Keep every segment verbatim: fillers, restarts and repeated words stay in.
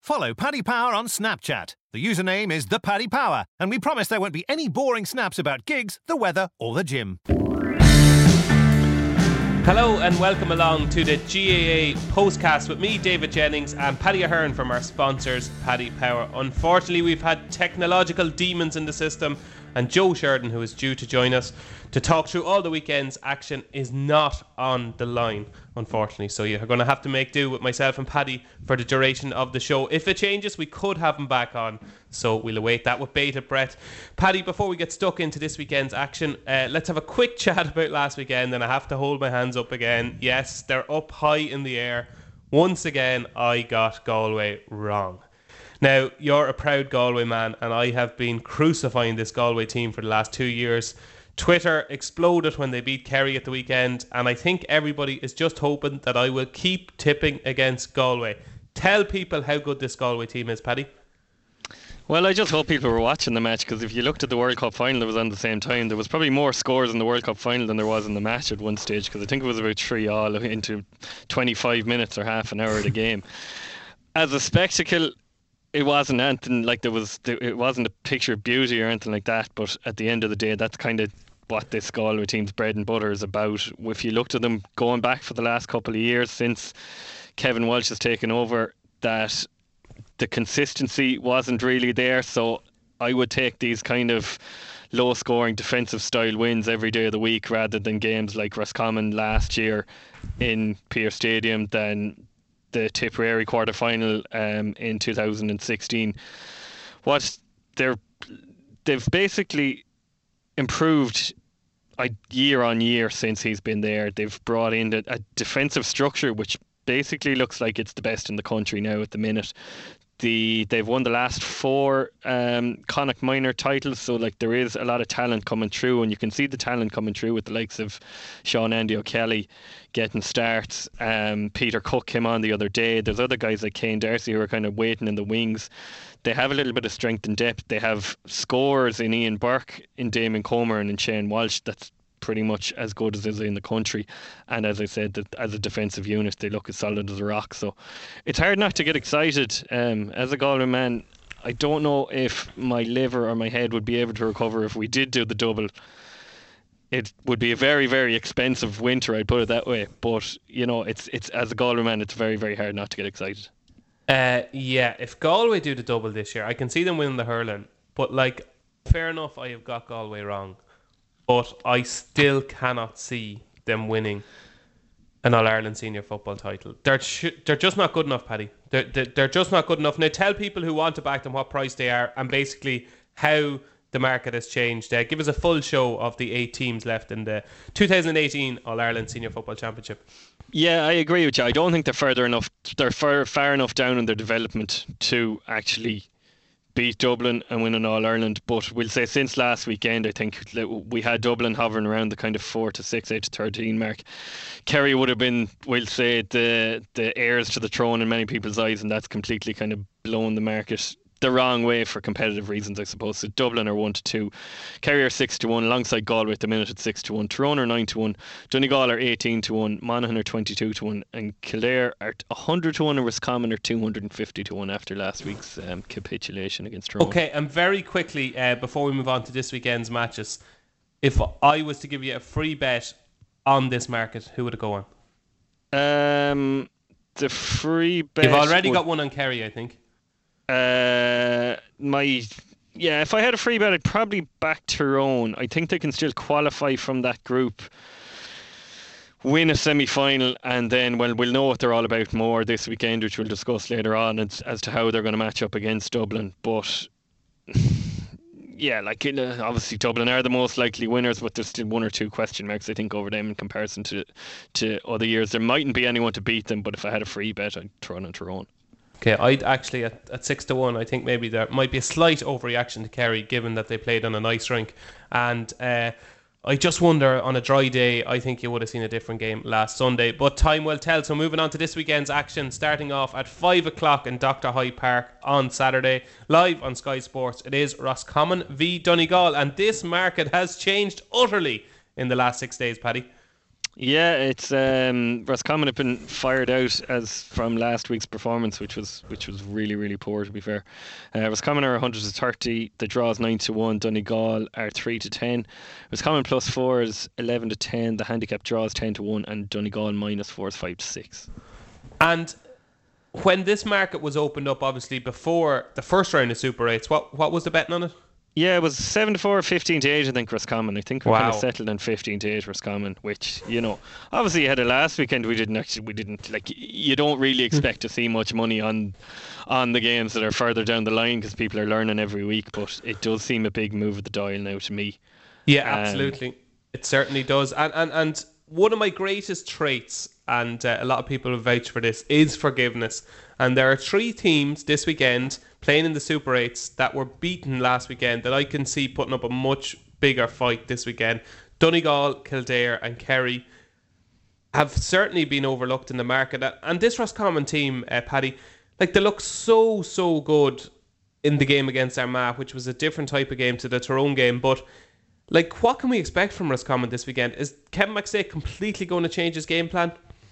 Follow Paddy Power on Snapchat. The username is the Paddy Power, and we promise there won't be any boring snaps about gigs, the weather, or the gym. Hello and welcome along to the G A A postcast with me, David Jennings, and Paddy Ahern from our sponsors, Paddy Power. Unfortunately, we've had technological demons in the system, and Joe Sheridan, who is due to join us to talk through all the weekend's action, is not on the line, unfortunately. So you're going to have to make do with myself and Paddy for the duration of the show. If it changes, we could have him back on, so we'll await that with bated breath. Paddy, before we get stuck into this weekend's action, uh, let's have a quick chat about last weekend, and I have to hold my hands up again. Yes, they're up high in the air. Once again, I got Galway wrong. Now, you're a proud Galway man, and I have been crucifying this Galway team for the last two years. Twitter exploded when they beat Kerry at the weekend, and I think everybody is just hoping that I will keep tipping against Galway. Tell people how good this Galway team is, Paddy. Well, I just hope people were watching the match, because if you looked at the World Cup final that was on the same time, there was probably more scores in the World Cup final than there was in the match at one stage, because I think it was about three all into twenty-five minutes or half an hour of the game. As a spectacle, it wasn't anything like there was. It wasn't a picture of beauty or anything like that. But at the end of the day, that's kind of what this Galway team's bread and butter is about. If you looked at them going back for the last couple of years since Kevin Walsh has taken over, that the consistency wasn't really there. So I would take these kind of low-scoring defensive style wins every day of the week rather than games like Roscommon last year in Pearse Stadium, than the Tipperary quarter-final um, in two thousand sixteen. What they're they've basically improved uh, year on year since he's been there. They've brought in a, a defensive structure which basically looks like it's the best in the country now at the minute. The they've won the last four um, Connacht minor titles, so like there is a lot of talent coming through, and you can see the talent coming through with the likes of Sean Andy O'Kelly getting starts. Um, Peter Cook came on the other day. There's other guys like Kane Darcy who are kind of waiting in the wings. They have a little bit of strength and depth. They have scores in Ian Burke, in Damon Comer, and in Shane Walsh. That's pretty much as good as is in the country, and as I said, that as a defensive unit they look as solid as a rock. So it's hard not to get excited. Um, as a Galway man, I don't know if my liver or my head would be able to recover if we did do the double. It would be a very, very expensive winter, I'd put it that way. But you know, it's it's as a Galway man, it's very, very hard not to get excited. Uh, yeah, if Galway do the double this year, I can see them winning the hurling. But like, fair enough, I have got Galway wrong. But I still cannot see them winning an All-Ireland senior football title. They're sh- they're just not good enough, Paddy. They're, they're, they're just not good enough. Now, tell people who want to back them what price they are and basically how the market has changed. Uh, give us a full show of the eight teams left in the two thousand eighteen All-Ireland Senior Football Championship. Yeah, I agree with you. I don't think they're further enough. They're far, far enough down in their development to actually beat Dublin and win an All-Ireland. But we'll say since last weekend, I think we had Dublin hovering around the kind of four to six, eight to thirteen mark. Kerry would have been, we'll say, the the heirs to the throne in many people's eyes, and that's completely kind of blown the market the wrong way for competitive reasons, I suppose. So Dublin are one to two, Kerry are six to one, alongside Galway at the minute at six to one. Tyrone are nine to one, Donegal are eighteen to one, Monaghan are twenty-two to one, and Kildare are one hundred to one, and Roscommon are two hundred fifty to one after last week's um, capitulation against Tyrone. Okay, and very quickly uh, before we move on to this weekend's matches, if I was to give you a free bet on this market, who would it go on? Um, the free bet. You've already would... got one on Kerry, I think. Uh, my yeah, if I had a free bet, I'd probably back Tyrone. I think they can still qualify from that group, win a semi-final, and then well, we'll know what they're all about more this weekend, which we'll discuss later on, as, as to how they're going to match up against Dublin. But yeah, like obviously Dublin are the most likely winners, but there's still one or two question marks I think over them in comparison to to other years. There mightn't be anyone to beat them, but if I had a free bet, I'd throw it on Tyrone. Okay, I'd actually at, at six to one. I think maybe there might be a slight overreaction to Kerry, given that they played on an ice rink, and uh, I just wonder on a dry day. I think you would have seen a different game last Sunday, but time will tell. So moving on to this weekend's action, starting off at five o'clock in Doctor Hyde Park on Saturday, live on Sky Sports. It is Roscommon v Donegal, and this market has changed utterly in the last six days, Paddy. Yeah, it's um, Roscommon have been fired out as from last week's performance, which was which was really really poor, to be fair. Uh, Roscommon are one hundred to thirty. The draws nine to one. Donegal are three to ten. Roscommon plus four is eleven to ten. The handicap draws ten to one, and Donegal minus four is five to six. And when this market was opened up, obviously before the first round of Super eights, what what was the betting on it? Yeah, it was seven to four, fifteen to eight, I think, Roscommon. I think we Wow. kind of settled on fifteen to eight Roscommon, which, you know, obviously you had it last weekend. We didn't actually, we didn't, like, you don't really expect to see much money on on the games that are further down the line because people are learning every week, but it does seem a big move of the dial now to me. Yeah, Um, absolutely. It certainly does. And, and, and one of my greatest traits, and uh, a lot of people have vouched for this, is forgiveness. And there are three teams this weekend playing in the Super eights that were beaten last weekend that I can see putting up a much bigger fight this weekend. Donegal, Kildare and Kerry have certainly been overlooked in the market. And this Roscommon team, uh, Paddy, like they look so, so good in the game against Armagh, which was a different type of game to the Tyrone game. But like, what can we expect from Roscommon this weekend? Is Kevin McStay completely going to change his game plan?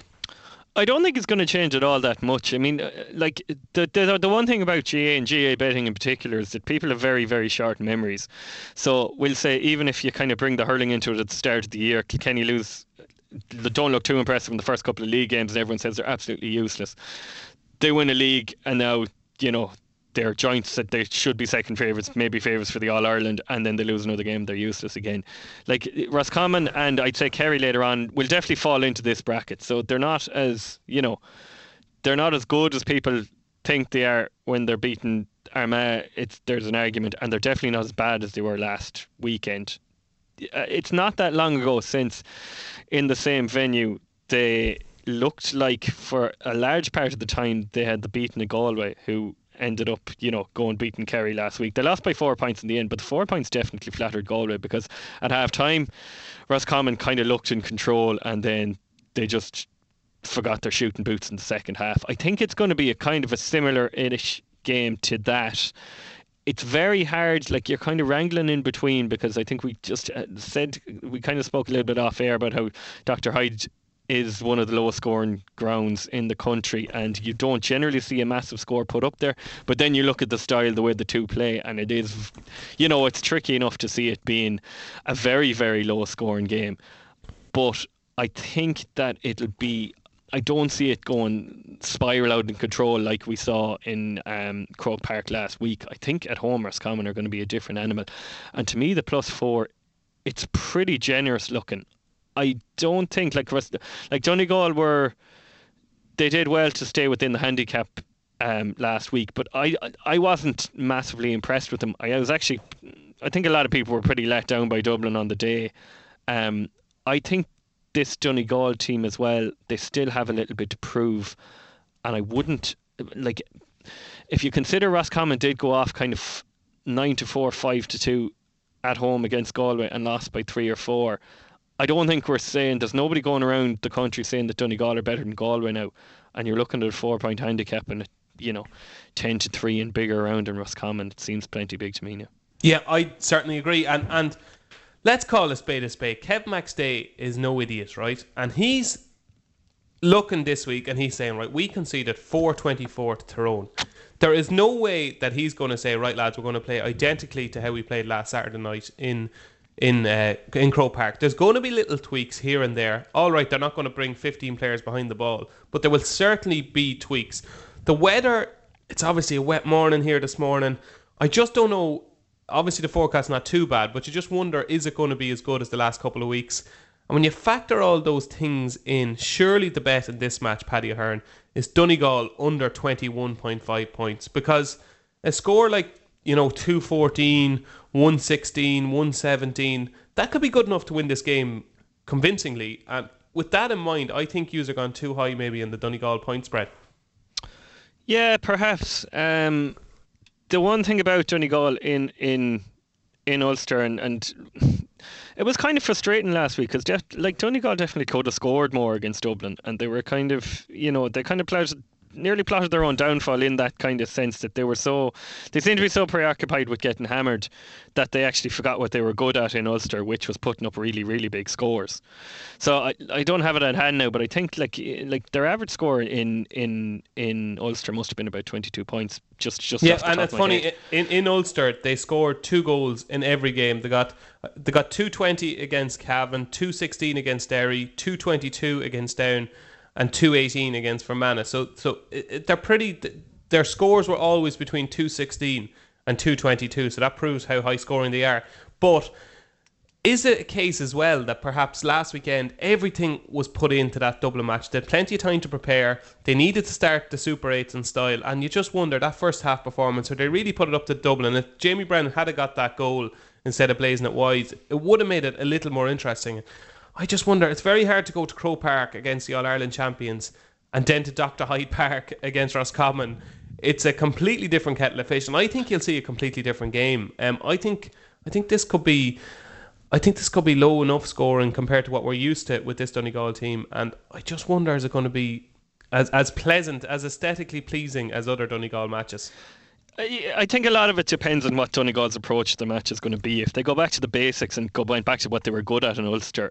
I don't think it's going to change it all that much. I mean, uh, like the, the the one thing about G A and G A betting in particular is that people have very, very short memories. So we'll say even if you kind of bring the hurling into it at the start of the year, Kilkenny lose, they don't look too impressive in the first couple of league games, and everyone says they're absolutely useless. They win a league, and now, you know, they're joints that they should be second favourites, maybe favourites for the All-Ireland, and then they lose another game, they're useless again. Like Roscommon and I'd say Kerry later on will definitely fall into this bracket. So they're not as, you know, they're not as good as people think they are when they're beating Armagh. It's there's an argument, and they're definitely not as bad as they were last weekend. It's not that long ago since in the same venue they looked like for a large part of the time they had the beaten of Galway, who ended up, you know, going beating Kerry last week. They lost by four points in the end, but the four points definitely flattered Galway because at half time Roscommon kind of looked in control and then they just forgot their shooting boots in the second half. I think it's going to be a kind of a similar-ish game to that. It's very hard, like you're kind of wrangling in between, because I think we just said, we kind of spoke a little bit off air about how Doctor Hyde is one of the lowest scoring grounds in the country, and you don't generally see a massive score put up there. But then you look at the style, the way the two play, and it is, you know, it's tricky enough to see it being a very, very low scoring game. But I think that it'll be, I don't see it going spiral out in control like we saw in um, Croke Park last week. I think at home Roscommon are going to be a different animal. And to me, the plus four, it's pretty generous looking. I don't think, like like Donegal were, they did well to stay within the handicap um, last week, but I I wasn't massively impressed with them. I was actually, I think a lot of people were pretty let down by Dublin on the day. Um, I think this Donegal team as well, they still have a little bit to prove, and I wouldn't, like, if you consider Roscommon did go off kind of nine to four, five to two at home against Galway and lost by three or four. I don't think we're saying, there's nobody going around the country saying that Donegal are better than Galway now, and you're looking at a four point handicap and, you know, ten to three and bigger around in Roscommon. It seems plenty big to me now. Yeah, I certainly agree. And and let's call a spade a spade. Kev McStay is no idiot, right? And he's looking this week and he's saying, right, we conceded four twenty-four to Tyrone. There is no way that he's going to say, right, lads, we're going to play identically to how we played last Saturday night in in uh, in Croke Park. There's going to be little tweaks here and there. All right, they're not going to bring fifteen players behind the ball, but there will certainly be tweaks. The weather, it's obviously a wet morning here this morning. I just don't know. Obviously, the forecast's not too bad, but you just wonder, is it going to be as good as the last couple of weeks? And when you factor all those things in, surely the bet in this match, Paddy Ahern, is Donegal under twenty-one point five points. Because a score like, you know, two fourteen, one sixteen, one seventeen, that could be good enough to win this game convincingly. And with that in mind, I think yous are gone too high maybe in the Donegal point spread. Yeah, perhaps. Um, the one thing about Donegal in in in Ulster, and, and it was kind of frustrating last week because def- like Donegal definitely could have scored more against Dublin, and they were kind of, you know, they kind of played nearly plotted their own downfall in that kind of sense that they were so they seemed to be so preoccupied with getting hammered that they actually forgot what they were good at in Ulster, which was putting up really really big scores. So I, I don't have it at hand now, but I think like like their average score in in in Ulster must have been about twenty-two points. Just just yeah, off the and top it's of my funny head. in in Ulster they scored two goals in every game. They got they got two twenty against Cavan, two sixteen against Derry, two twenty-two against Down, and two eighteen against Fermanagh. So so it, it, they're pretty. Their scores were always between two sixteen and two twenty-two. So that proves how high scoring they are. But is it a case as well that perhaps last weekend everything was put into that Dublin match? They had plenty of time to prepare. They needed to start the Super eights in style, and you just wonder that first half performance, or they really put it up to Dublin. If Jamie Brennan had got that goal instead of blazing it wide, it would have made it a little more interesting. I just wonder, it's very hard to go to Croke Park against the All-Ireland champions and then to Doctor Hyde Park against Roscommon. It's a completely different kettle of fish, and I think you'll see a completely different game. Um, I think I think this could be I think this could be low enough scoring compared to what we're used to with this Donegal team, and I just wonder, is it going to be as as pleasant, as aesthetically pleasing as other Donegal matches? I I think a lot of it depends on what Donegal's approach to the match is going to be. If they go back to the basics and go back to what they were good at in Ulster,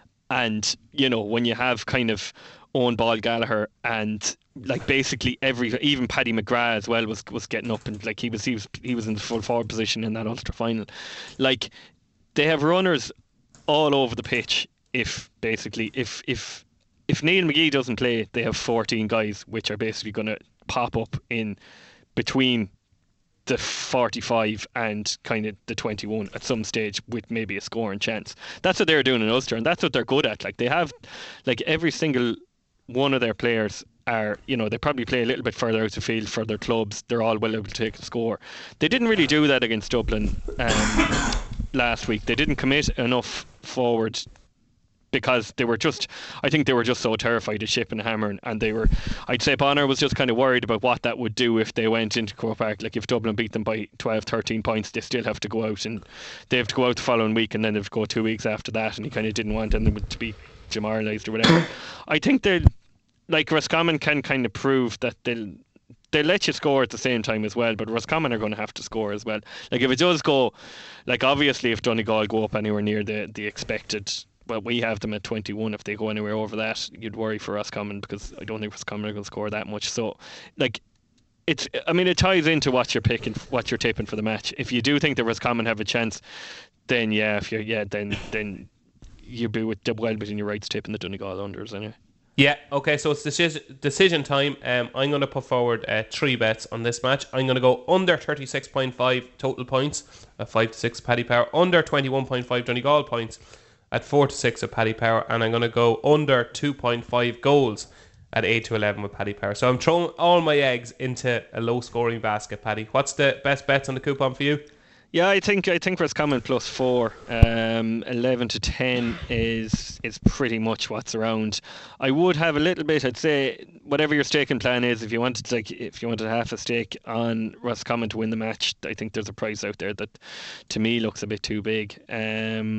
and you know, when you have kind of Owen Ball Gallagher and like basically every, even Paddy McGrath as well was was getting up, and like he was he was he was in the full forward position in that Ulster final. Like, they have runners all over the pitch. If basically if if if Neil McGee doesn't play, they have fourteen guys which are basically going to pop up in between the forty-five and kind of the twenty-one at some stage with maybe a scoring chance. That's what they're doing in Ulster, and that's what they're good at. Like, they have, like, every single one of their players are, you know, they probably play a little bit further out the field for their clubs. They're all well able to take a score. They didn't really do that against Dublin um, last week. They didn't commit enough forward because they were just, I think they were just so terrified of Shipp and Hammering, and they were, I'd say Bonner was just kind of worried about what that would do if they went into Croke Park. Like, if Dublin beat them by twelve, thirteen points, they still have to go out, and they have to go out the following week, and then they have to go two weeks after that, and he kind of didn't want them to be demoralised or whatever. I think they'll, like, Roscommon can kind of prove that they'll they let you score at the same time as well, but Roscommon are going to have to score as well. Like, if it does go, like, obviously if Donegal go up anywhere near the, the expected, well, we have them at twenty-one. If they go anywhere over that, you'd worry for Roscommon, because I don't think Roscommon are going to score that much. So, like, it's, I mean, it ties into what you're picking, what you're tipping for the match. If you do think that Roscommon have a chance, then yeah, if you're yeah, then then you'd be with well within your rights tipping the Donegal unders anyway. Yeah, okay, so it's decision, decision time. Um, I'm going to put forward uh, three bets on this match. I'm going to go under thirty-six point five total points at five to six Paddy Power, under twenty-one point five Donegal points at four to six of Paddy Power, and I'm going to go under two point five goals at eight to eleven with Paddy Power. So I'm throwing all my eggs into a low scoring basket, Paddy. What's the best bets on the coupon for you? Yeah, I think I think Roscommon plus four, um, eleven to ten is is pretty much what's around. I would have a little bit. I'd say whatever your staking plan is, if you wanted like if you wanted half a stake on Roscommon to win the match, I think there's a price out there that to me looks a bit too big. Um,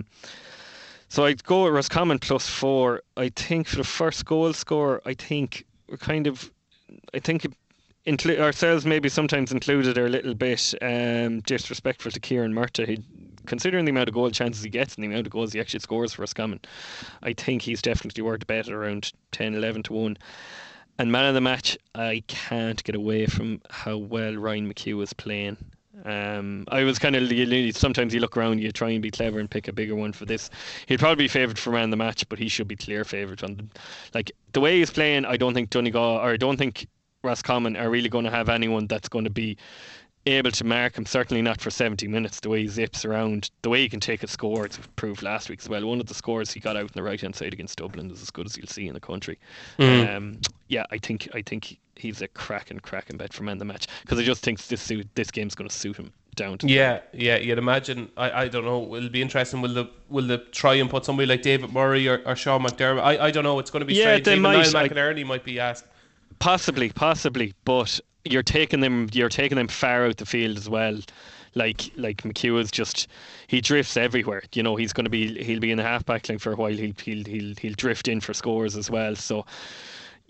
so I'd go with Roscommon plus four. I think for the first goal score, I think we're kind of, I think. It, Inclu- ourselves maybe sometimes included are a little bit um, disrespectful to Kieran Murtagh. He, considering the amount of goal chances he gets and the amount of goals he actually scores for Roscommon, I think he's definitely worth a bet at around ten, eleven to one. And man of the match, I can't get away from how well Ryan McHugh is playing. Um, I was kind of, sometimes you look around, you try and be clever and pick a bigger one for this. He'd probably be favoured for man of the match, but he should be clear favourite on them. Like, the way he's playing, I don't think Donegal, or I don't think Roscommon are really going to have anyone that's going to be able to mark him, certainly not for seventy minutes. The way he zips around, the way he can take a score, it's proved last week as well. One of the scores he got out on the right hand side against Dublin is as good as you'll see in the country. Mm. Um, yeah, I think I think he's a cracking, cracking bet for man the match, because I just think this suit, this game's going to suit him down to yeah, yeah. You'd imagine. I, I don't know. It'll be interesting. Will the will the try and put somebody like David Murray or, or Sean McDermott? I, I don't know. It's going to be yeah, strange. they Even might. Niall McInerney might be asked. Possibly, possibly, but you're taking them. You're taking them far out the field as well. Like, like McHugh is just, he drifts everywhere. You know, he's going to be, he'll be in the half back line for a while. He'll, he'll, he'll, he'll drift in for scores as well. So,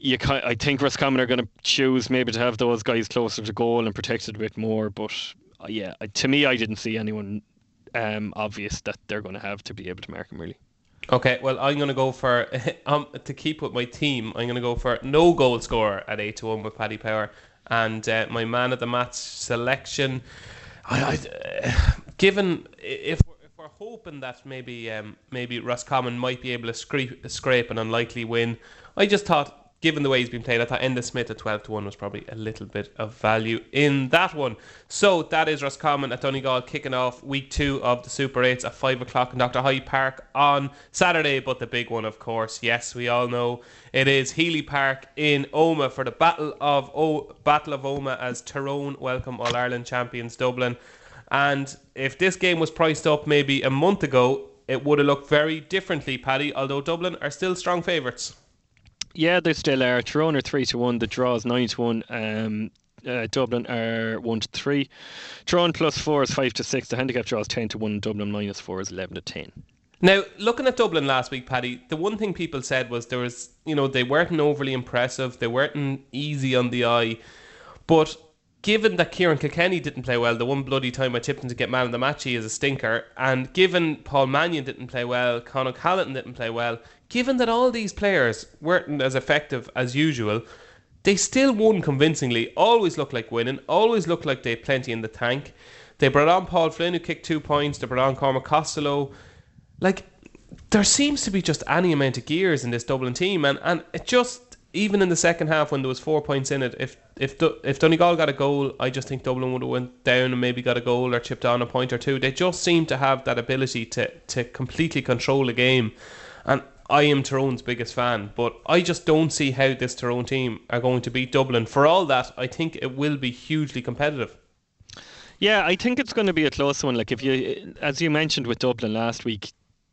you can, I think Roscommon are going to choose maybe to have those guys closer to goal and protected a bit more. But uh, yeah, to me, I didn't see anyone um, obvious that they're going to have to be able to mark him really. Okay, well, I'm going to go for, um, to keep with my team, I'm going to go for no goal scorer at eight to one with Paddy Power. And uh, my man of the match selection, I, I, uh, given, if we're, if we're hoping that maybe um, maybe Roscommon might be able to scrape, scrape an unlikely win, I just thought, given the way he's been played, I thought Enda Smith at twelve to one was probably a little bit of value in that one. So that is Roscommon at Donegal kicking off week two of the Super eights at five o'clock in Doctor Hyde Park on Saturday. But the big one, of course, yes, we all know it is Healy Park in Omagh for the Battle of o- Battle of Omagh as Tyrone welcome All-Ireland champions Dublin. And if this game was priced up maybe a month ago, it would have looked very differently, Paddy, although Dublin are still strong favourites. Yeah, they still are. Tyrone are three to one. The draw is nine to one. Um, uh, Dublin are one to three. Tyrone plus four is five to six. The handicap draw is ten to one. Dublin minus four is eleven to ten. Now, looking at Dublin last week, Paddy, the one thing people said was there was, you know, they weren't overly impressive. They weren't easy on the eye. But given that Kieran Kilkenny didn't play well, the one bloody time I tipped him to get man of the match, he is a stinker. And given Paul Mannion didn't play well, Conor Callan didn't play well, given that all these players weren't as effective as usual, they still won convincingly, always looked like winning, always looked like they had plenty in the tank. They brought on Paul Flynn, who kicked two points. They brought on Cormac Costello. Like, there seems to be just any amount of gears in this Dublin team. And, and it just, even in the second half when there was four points in it, if if if Donegal got a goal, I just think Dublin would have went down and maybe got a goal or chipped on a point or two. They just seem to have that ability to, to completely control a game. And I am Tyrone's biggest fan, but I just don't see how this Tyrone team are going to beat Dublin. For all that, I think it will be hugely competitive. Yeah, I think it's going to be a close one. Like if you, as you mentioned with Dublin last week,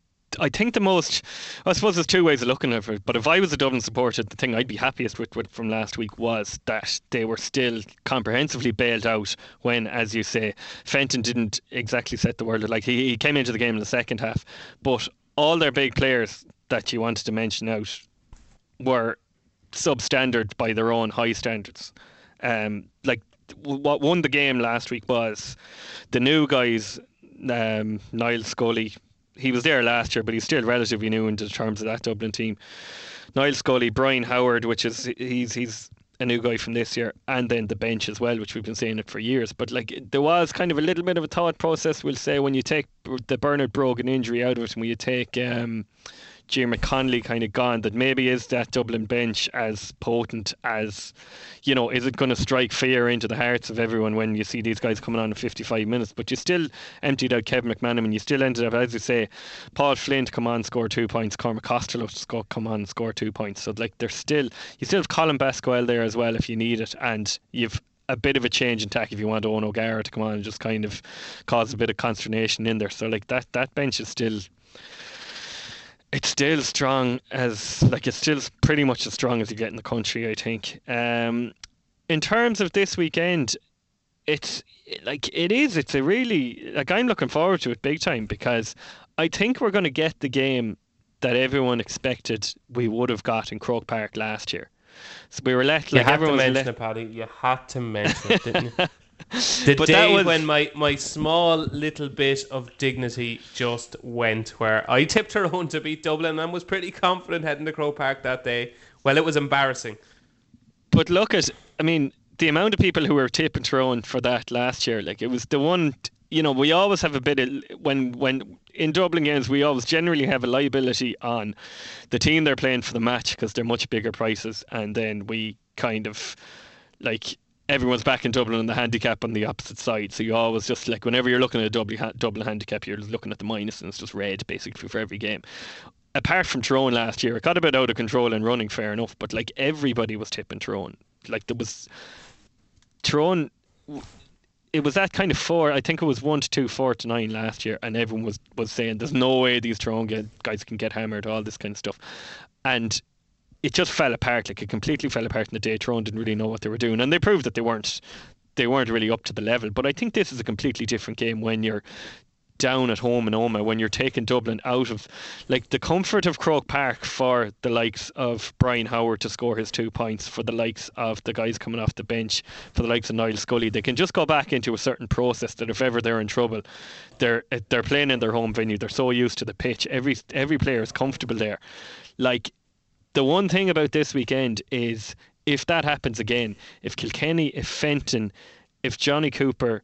I think the most, I suppose there's two ways of looking at it, but if I was a Dublin supporter, the thing I'd be happiest with, with from last week was that they were still comprehensively bailed out when, as you say, Fenton didn't exactly set the world. Like he, he came into the game in the second half, but all their big players that you wanted to mention out were substandard by their own high standards. Um, like what won the game last week was the new guys, um, Niall Scully. He was there last year, but he's still relatively new in terms of that Dublin team. Niall Scully, Brian Howard, which is he's he's a new guy from this year, and then the bench as well, which we've been saying it for years. But like there was kind of a little bit of a thought process, we'll say, when you take the Bernard Brogan injury out of it, and when you take um, Jim McConnelly kind of gone, that maybe is that Dublin bench as potent as, you know, is it going to strike fear into the hearts of everyone when you see these guys coming on in fifty-five minutes? But you still emptied out Kevin McManaman, you still ended up, as you say, Paul Flynn to come on, score two points, Cormac Costello to score, come on, score two points. So like there's still, you still have Colin Basquel there as well if you need it, and you've a bit of a change in tack if you want Owen O'Gara to come on and just kind of cause a bit of consternation in there. So like that that bench is still, it's still strong as, like it's still pretty much as strong as you get in the country, I think. Um, in terms of this weekend, it's like it is. It's a really, like I'm looking forward to it big time, because I think we're going to get the game that everyone expected we would have got in Croke Park last year. So we were let. You like had everyone to was mention let, it, Paddy. You had to mention it, didn't you? The But day that was- when my, my small little bit of dignity just went, where I tipped Tyrone to beat Dublin and was pretty confident heading to Croke Park that day. Well, it was embarrassing. But look at, I mean, the amount of people who were tipping Tyrone for that last year, like it was the one, you know, we always have a bit of, when, when in Dublin games, we always generally have a liability on the team they're playing for the match because they're much bigger prices. And then we kind of, like, everyone's back in Dublin on the handicap on the opposite side. So you always just, like, whenever you're looking at a Dublin, Dublin handicap, you're looking at the minus and it's just red basically for every game. Apart from Tyrone last year, it got a bit out of control and running, fair enough, but like everybody was tipping Tyrone. Like there was Tyrone, it was that kind of four. I think it was one to two, four to nine last year, and everyone was was saying there's no way these Tyrone guys can get hammered, all this kind of stuff, and it just fell apart. Like it completely fell apart in the day. Tyrone didn't really know what they were doing, and they proved that they weren't. They weren't really up to the level. But I think this is a completely different game when you're down at home in Oma when you're taking Dublin out of like the comfort of Croke Park for the likes of Brian Howard to score his two points, for the likes of the guys coming off the bench, for the likes of Niall Scully. They can just go back into a certain process that if ever they're in trouble, they're they're playing in their home venue. They're so used to the pitch. Every every player is comfortable there. Like, the one thing about this weekend is if that happens again, if Kilkenny, if Fenton, if Johnny Cooper,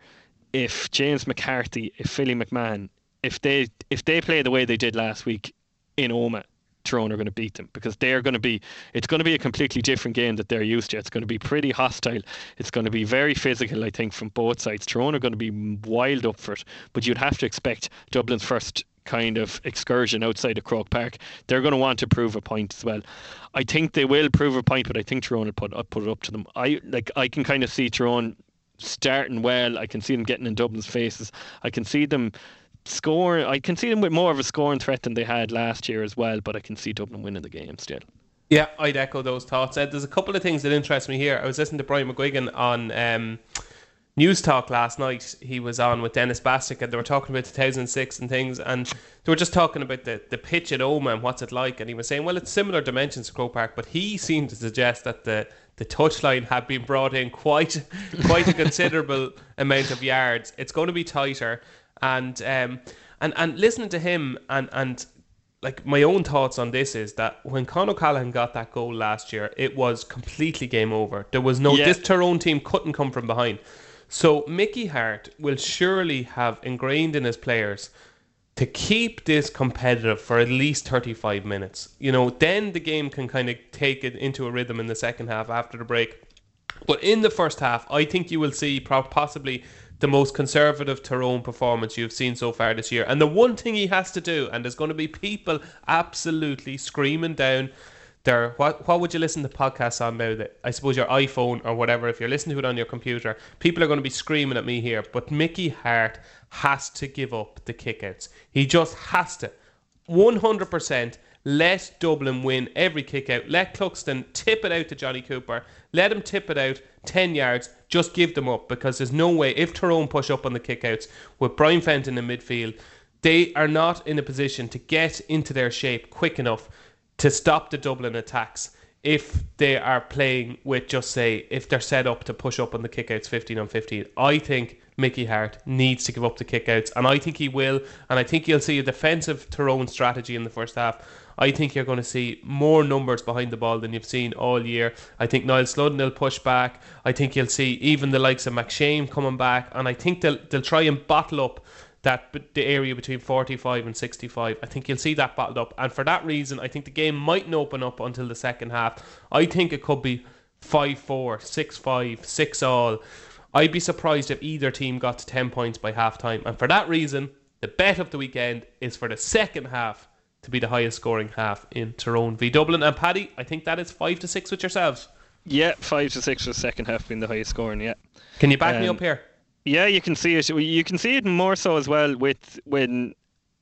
if James McCarthy, if Philly McMahon, if they if they play the way they did last week in Oma, Tyrone are going to beat them, because they're going to be it's going to be a completely different game that they're used to. It's going to be pretty hostile. It's going to be very physical, I think, from both sides. Tyrone are going to be wild up for it, but you'd have to expect Dublin's first kind of excursion outside of Croke Park. They're going to want to prove a point as well. I think they will prove a point, but I think Tyrone will put, put it up to them. I like I can kind of see Tyrone starting well. I can see them getting in Dublin's faces. I can see them scoring. I can see them with more of a scoring threat than they had last year as well, but I can see Dublin winning the game still. Yeah, I'd echo those thoughts. Uh, there's a couple of things that interest me here. I was listening to Brian McGuigan on um, News Talk last night. He was on with Dennis Bastick and they were talking about two thousand six and things, and they were just talking about the, the pitch at Oma and what's it like, and he was saying, well, it's similar dimensions to Croke Park, but he seemed to suggest that the the touchline had been brought in quite quite a considerable amount of yards. It's going to be tighter, and um and and listening to him and and like my own thoughts on this is that when Conor Callaghan got that goal last year, it was completely game over. There was no yeah. this Tyrone team couldn't come from behind. So Mickey Harte will surely have ingrained in his players to keep this competitive for at least thirty-five minutes. You know, then the game can kind of take it into a rhythm in the second half after the break. But in the first half, I think you will see possibly the most conservative Tyrone performance you've seen so far this year. And the one thing he has to do, and there's going to be people absolutely screaming down their, what what would you listen to podcasts on now? That I suppose your iPhone or whatever, if you're listening to it on your computer, people are going to be screaming at me here. But Mickey Harte has to give up the kickouts. He just has to. one hundred percent let Dublin win every kickout. Let Cluxton tip it out to Johnny Cooper. Let him tip it out ten yards. Just give them up, because there's no way, if Tyrone push up on the kickouts with Brian Fenton in midfield, they are not in a position to get into their shape quick enough to stop the Dublin attacks if they are playing with, just say, if they're set up to push up on the kickouts fifteen on fifteen. I think Mickey Harte needs to give up the kickouts, and I think he will, and I think you'll see a defensive Tyrone strategy in the first half. I think you're going to see more numbers behind the ball than you've seen all year. I think Niall Sludden will push back. I think you'll see even the likes of McShane coming back, and I think they'll they'll try and bottle up that the area between forty-five and sixty-five. I think you'll see that bottled up, and for that reason I think the game mightn't open up until the second half. I think it could be five four, six five, six all. I'd be surprised if either team got to ten points by half time, and for that reason the bet of the weekend is for the second half to be the highest scoring half in Tyrone v Dublin. And Paddy, I think that is five to six with yourselves. Yeah, five to six for the second half being the highest scoring. Yeah. Can you back um, me up here? Yeah, you can see it. You can see it more so as well with when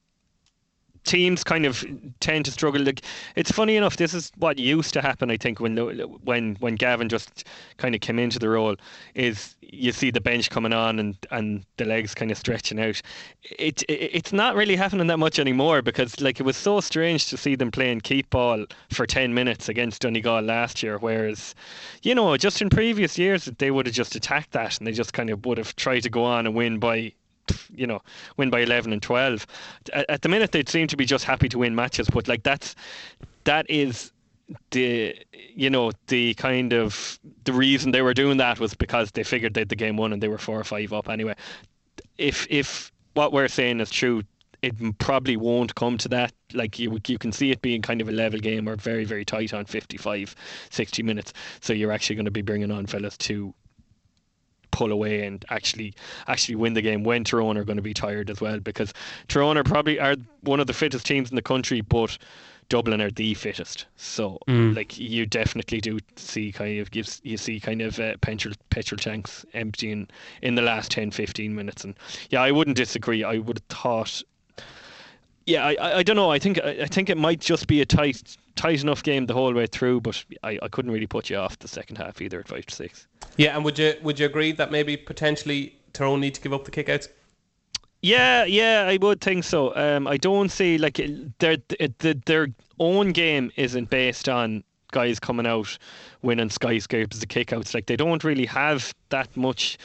teams kind of tend to struggle. Like, it's funny enough, this is what used to happen, I think, when when when Gavin just kind of came into the role, is you see the bench coming on and, and the legs kind of stretching out. It, it It's not really happening that much anymore, because like it was so strange to see them playing keep ball for ten minutes against Donegal last year, whereas, you know, just in previous years they would have just attacked that and they just kind of would have tried to go on and win by you know, win by eleven and twelve. At, at the minute, they'd seem to be just happy to win matches, but like that's that is the you know the kind of the reason they were doing that was because they figured they'd the game won and they were four or five up anyway. If if what we're saying is true, it probably won't come to that. Like you you can see it being kind of a level game or very very tight on fifty-five, sixty minutes. So you're actually going to be bringing on fellas to pull away and actually actually win the game when Tyrone are going to be tired as well, because Tyrone are probably are one of the fittest teams in the country, but Dublin are the fittest. So mm. like you definitely do see kind of gives you see kind of uh, petrol petrol tanks emptying in the last ten fifteen minutes. And yeah, I wouldn't disagree. I would have thought yeah I, I, I don't know I think I, I think it might just be a tight tight enough game the whole way through, but I, I couldn't really put you off the second half either at five to six. Yeah, and would you would you agree that maybe potentially Tyrone need to give up the kickouts? Yeah, yeah, I would think so. Um, I don't see like it- their their their own game isn't based on guys coming out winning skyscrapers, the kickouts. Like they don't really have that much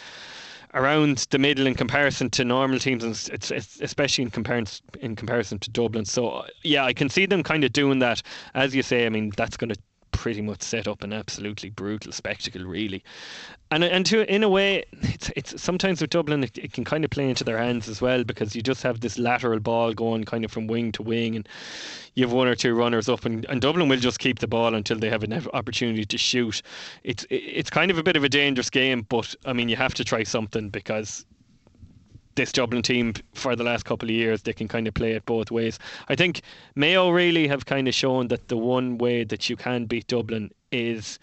around the middle in comparison to normal teams, and it's, it's especially in comparison in comparison to Dublin. So yeah, I can see them kind of doing that. As you say, I mean that's going to pretty much set up an absolutely brutal spectacle, really. And and to in a way, it's it's sometimes with Dublin it, it can kind of play into their hands as well, because you just have this lateral ball going kind of from wing to wing, and you have one or two runners up, and, and Dublin will just keep the ball until they have an opportunity to shoot. It's it's kind of a bit of a dangerous game, but I mean you have to try something, because this Dublin team for the last couple of years, they can kind of play it both ways. I think Mayo really have kind of shown that the one way that you can beat Dublin is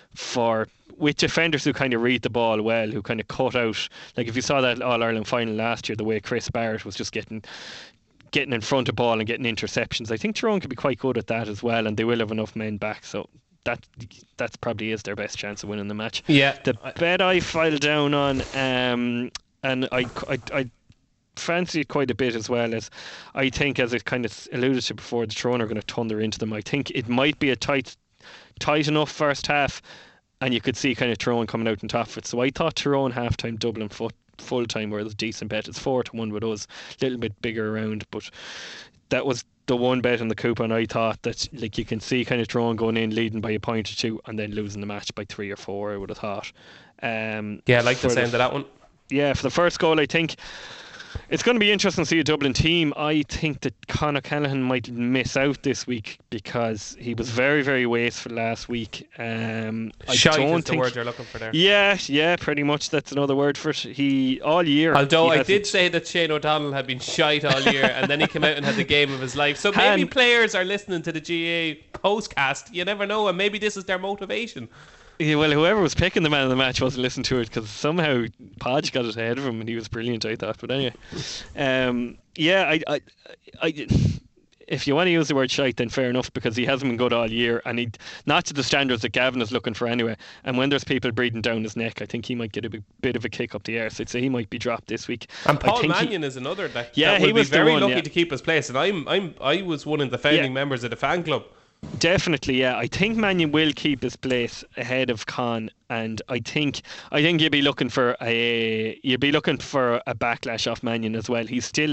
for with defenders who kind of read the ball well, who kind of cut out. Like if you saw that All-Ireland final last year, the way Chris Barrett was just getting getting in front of ball and getting interceptions. I think Tyrone could be quite good at that as well, and they will have enough men back. So that that's probably is their best chance of winning the match. Yeah. The bet I filed down on, um, and I, I, I fancy it quite a bit as well, as I think, as it kind of alluded to before, the Tyrone are going to thunder into them. I think it might be a tight tight enough first half, and you could see kind of Tyrone coming out on top of it. So I thought Tyrone half time, Dublin full, full time were a decent bet. It's four to one with us, a little bit bigger around, but that was the one bet on the coupon. I thought that like you can see kind of Tyrone going in leading by a point or two and then losing the match by three or four, I would have thought. Um, yeah, I like the for sound of that one. Yeah, for the first goal, I think it's going to be interesting to see a Dublin team. I think that Conor Callaghan might miss out this week because he was very, very wasteful last week. Um, I Shite don't is the think, word you're looking for there. Yeah, yeah, pretty much. That's another word for it. He all year. Although he I did say that Shane O'Donnell had been shite all year, and then he came out and had the game of his life. So maybe And- players are listening to the G A postcast. You never know, and maybe this is their motivation. Yeah, well, whoever was picking the man of the match wasn't listening to it, because somehow Podge got it ahead of him and he was brilliant, I thought. But anyway, um, yeah, I, I, I, if you want to use the word shite, then fair enough, because he hasn't been good all year, and he not to the standards that Gavin is looking for anyway. And when there's people breathing down his neck, I think he might get a big, bit of a kick up the arse. So I'd say he might be dropped this week. And Paul I think Mannion he, is another that, Yeah, that will he was be the very one, lucky yeah. to keep his place. And I'm, I'm, I was one of the founding Yeah. members of the fan club. Definitely, yeah. I think Mannion will keep his place ahead of Con, and I think I think you'd be looking for a you'd be looking for a backlash off Mannion as well. He's still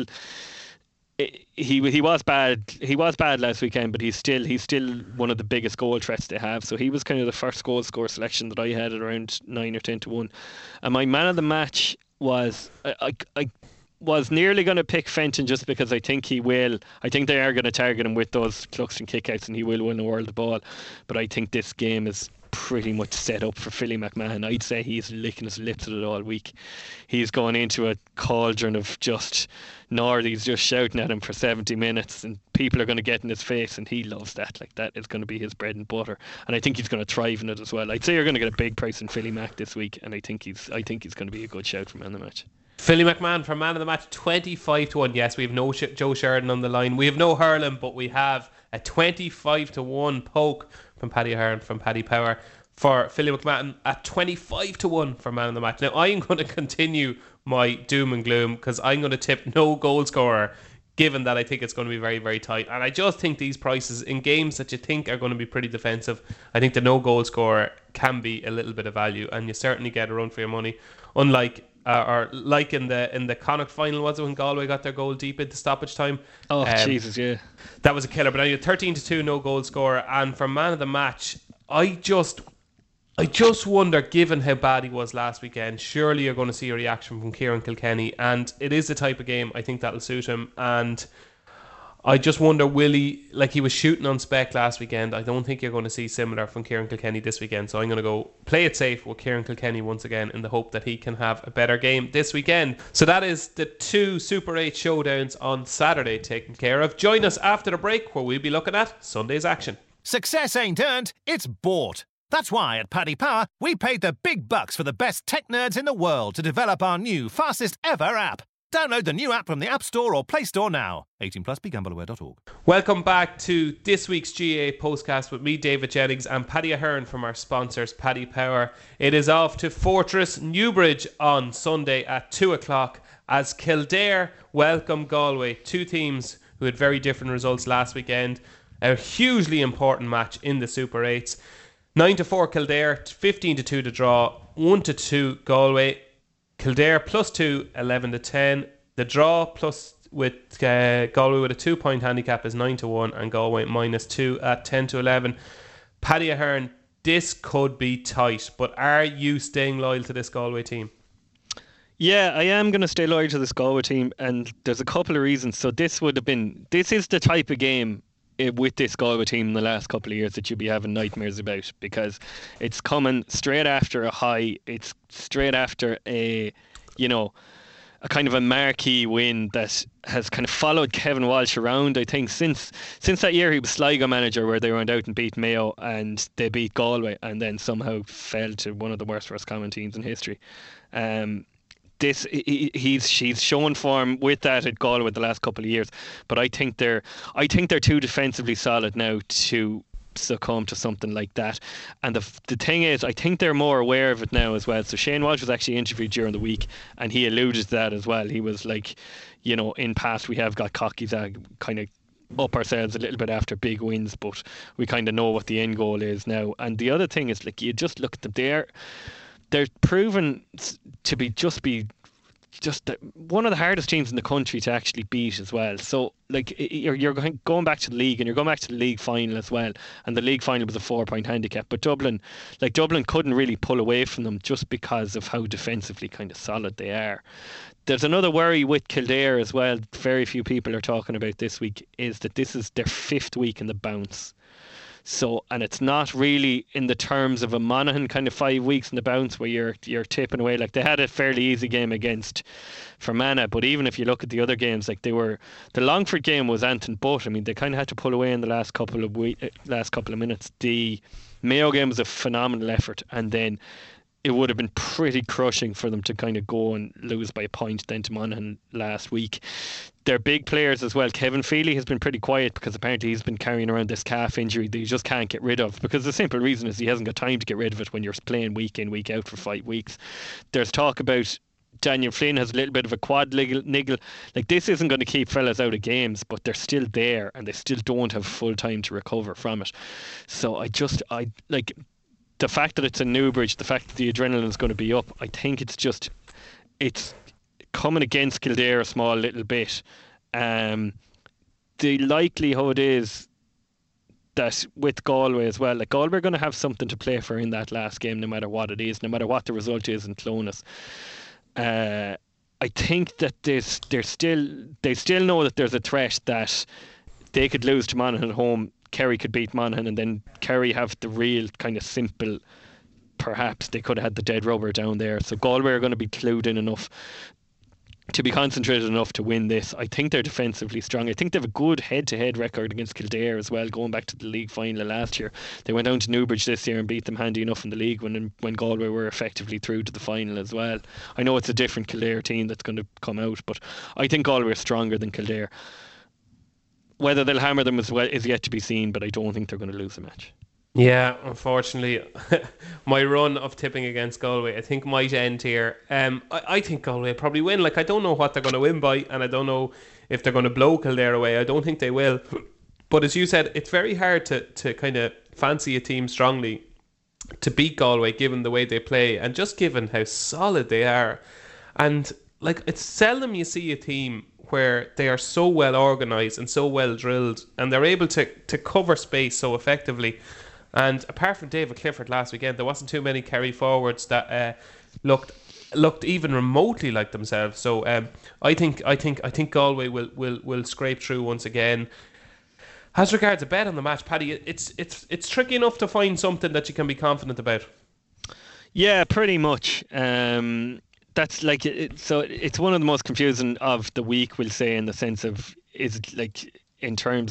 he he was bad he was bad last weekend, but he's still he's still one of the biggest goal threats they have. So he was kind of the first goal scorer selection that I had at around nine or ten to one. And my man of the match was I I. I was nearly going to pick Fenton just because I think he will. I think they are going to target him with those Cluxton kickouts and he will win the world the ball. But I think this game is pretty much set up for Philly McMahon. I'd say he's licking his lips at it all week. He's gone into a cauldron of just Nordies just shouting at him for seventy minutes, and people are going to get in his face, and he loves that. Like, that is going to be his bread and butter, and I think he's going to thrive in it as well. I'd say you're going to get a big price in Philly Mac this week, and I think he's I think he's going to be a good shout for man of the match. Philly McMahon for man of the match, twenty-five to one. Yes, we have no Sh- Joe Sheridan on the line. We have no hurling, but we have a twenty-five to one poke from Paddy Ahern from Paddy Power for Philly McMahon at twenty-five to one for man of the match. Now, I'm going to continue my doom and gloom because I'm going to tip no goal scorer, given that I think it's going to be very, very tight. And I just think these prices in games that you think are going to be pretty defensive, I think the no goal scorer can be a little bit of value, and you certainly get a run for your money. Unlike Uh, or like in the in the Connacht final, was it when Galway got their goal deep into stoppage time? Oh, Um, Jesus, yeah. That was a killer. But anyway, thirteen to two, no goal scorer. And for man of the match, I just I just wonder, given how bad he was last weekend, surely you're going to see a reaction from Kieran Kilkenny, and it is the type of game I think that'll suit him. And I just wonder, will he, like he was shooting on spec last weekend, I don't think you're going to see similar from Kieran Kilkenny this weekend. So I'm going to go play it safe with Kieran Kilkenny once again in the hope that he can have a better game this weekend. So that is the two Super eight showdowns on Saturday taken care of. Join us after the break where we'll be looking at Sunday's action. Success ain't earned, it's bought. That's why at Paddy Power, we paid the big bucks for the best tech nerds in the world to develop our new, fastest ever app. Download the new app from the App Store or Play Store now. eighteen plus, be gamble aware dot org. Welcome back to this week's G A A Postcast with me, David Jennings, and Paddy Ahern from our sponsors, Paddy Power. It is off to Fortress Newbridge on Sunday at two o'clock as Kildare welcome Galway, two teams who had very different results last weekend. A hugely important match in the Super eights. nine to four Kildare, fifteen to two to draw, one to two Galway. Kildare plus two, eleven to ten. The draw plus with uh, Galway with a two point handicap is nine to one, and Galway minus two at ten to eleven. Paddy Ahern, this could be tight, but are you staying loyal to this Galway team? Yeah, I am going to stay loyal to this Galway team, and there's a couple of reasons. So this would have been, this is the type of game eh, with this Galway team in the last couple of years that you'll be having nightmares about, because it's coming straight after a high. It's straight after a, you know, a kind of a marquee win that has kind of followed Kevin Walsh around, I think, since since that year he was Sligo manager, where they went out and beat Mayo and they beat Galway and then somehow fell to one of the worst Roscommon teams in history. Um, This he, he's he's shown form with that at Galway the last couple of years, but I think they're I think they're too defensively solid now to succumb to something like that. And the the thing is, I think they're more aware of it now as well. So Shane Walsh was actually interviewed during the week, and he alluded to that as well. He was like, you know, in past we have got cocky that kind of up ourselves a little bit after big wins, but we kind of know what the end goal is now. And the other thing is, like, you just look at them, they're they're proven to be just be just the, one of the hardest teams in the country to actually beat as well. So, like, you're you're going going back to the league, and you're going back to the league final as well. And the league final was a four point handicap, but Dublin, like Dublin, couldn't really pull away from them just because of how defensively kind of solid they are. There's another worry with Kildare as well. Very few people are talking about this week, is that this is their fifth week in the bounce. So, and it's not really in the terms of a Monaghan kind of five weeks in the bounce where you're you're tipping away. Like, they had a fairly easy game against Fermanagh, but even if you look at the other games, like they were, the Longford game was Anton Butt. I mean, they kind of had to pull away in the last couple of week, last couple of minutes. The Mayo game was a phenomenal effort, and then it would have been pretty crushing for them to kind of go and lose by a point then to Monaghan last week. They're big players as well. Kevin Feely has been pretty quiet because apparently he's been carrying around this calf injury that he just can't get rid of, because the simple reason is he hasn't got time to get rid of it when you're playing week in, week out for five weeks. There's talk about Daniel Flynn has a little bit of a quad niggle. Like, this isn't going to keep fellas out of games, but they're still there and they still don't have full time to recover from it. So I just, I like... the fact that it's in Newbridge, the fact that the adrenaline is going to be up, I think it's just, it's coming against Kildare a small little bit. Um, the likelihood is that with Galway as well, like Galway are going to have something to play for in that last game, no matter what it is, no matter what the result is in Clonus. Uh, I think that there's, there's still, they still know that there's a threat that they could lose to Monaghan at home. Kerry could beat Monaghan, and then Kerry have the real kind of simple, perhaps they could have had the dead rubber down there. So Galway are going to be clued in enough to be concentrated enough to win this. I think they're defensively strong. I think they have a good head-to-head record against Kildare as well, going back to the league final last year. They went down to Newbridge this year and beat them handy enough in the league when when Galway were effectively through to the final as well. I know it's a different Kildare team that's going to come out, but I think Galway are stronger than Kildare. Whether they'll hammer them as well is yet to be seen, but I don't think they're going to lose the match. Yeah, unfortunately, my run of tipping against Galway, I think, might end here. Um, I, I think Galway probably win. Like, I don't know what they're going to win by, and I don't know if they're going to blow Kildare away. I don't think they will. But as you said, it's very hard to, to kind of fancy a team strongly to beat Galway, given the way they play, and just given how solid they are. And, like, it's seldom you see a team where they are so well organised and so well drilled, and they're able to, to cover space so effectively. And apart from David Clifford last weekend, there wasn't too many carry forwards that uh, looked looked even remotely like themselves. So um, I think I think I think Galway will, will, will scrape through once again. As regards a bet on the match, Paddy, it's it's it's tricky enough to find something that you can be confident about. Yeah, pretty much. Um, that's like it, so. It's one of the most confusing of the week, we'll say, in the sense of, is it like in terms.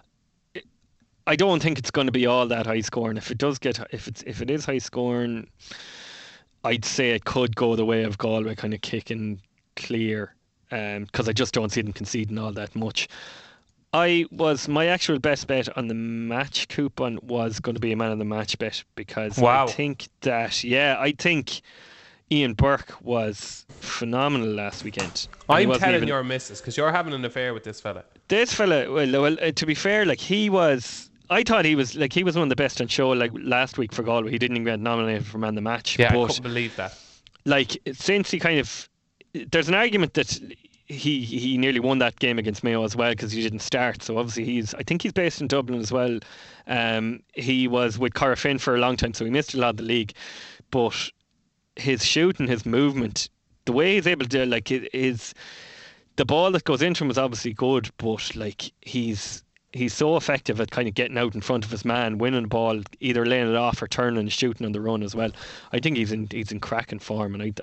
I don't think it's going to be all that high scoring. If it does get, if it's if it is high scoring, I'd say it could go the way of Galway, kind of kicking clear, because um, I just don't see them conceding all that much. I was my actual best bet on the match coupon was going to be a man of the match bet, because wow. I think that yeah, I think Ian Burke was phenomenal last weekend. I'm telling even... your missus, because you're having an affair with this fella. This fella, well, well uh, to be fair, like he was... I thought he was like he was one of the best on show like last week for Galway. He didn't even get nominated for Man of the Match. Yeah, but, I couldn't believe that. Like, since he kind of... There's an argument that he he nearly won that game against Mayo as well because he didn't start. So obviously he's... I think he's based in Dublin as well. Um, he was with Corofin for a long time, so he missed a lot of the league. But his shooting, his movement, the way he's able to... Like, his... The ball that goes into him is obviously good, but, like, he's... He's so effective at kind of getting out in front of his man, winning the ball, either laying it off or turning and shooting on the run as well. I think he's in he's in cracking form, and I'd,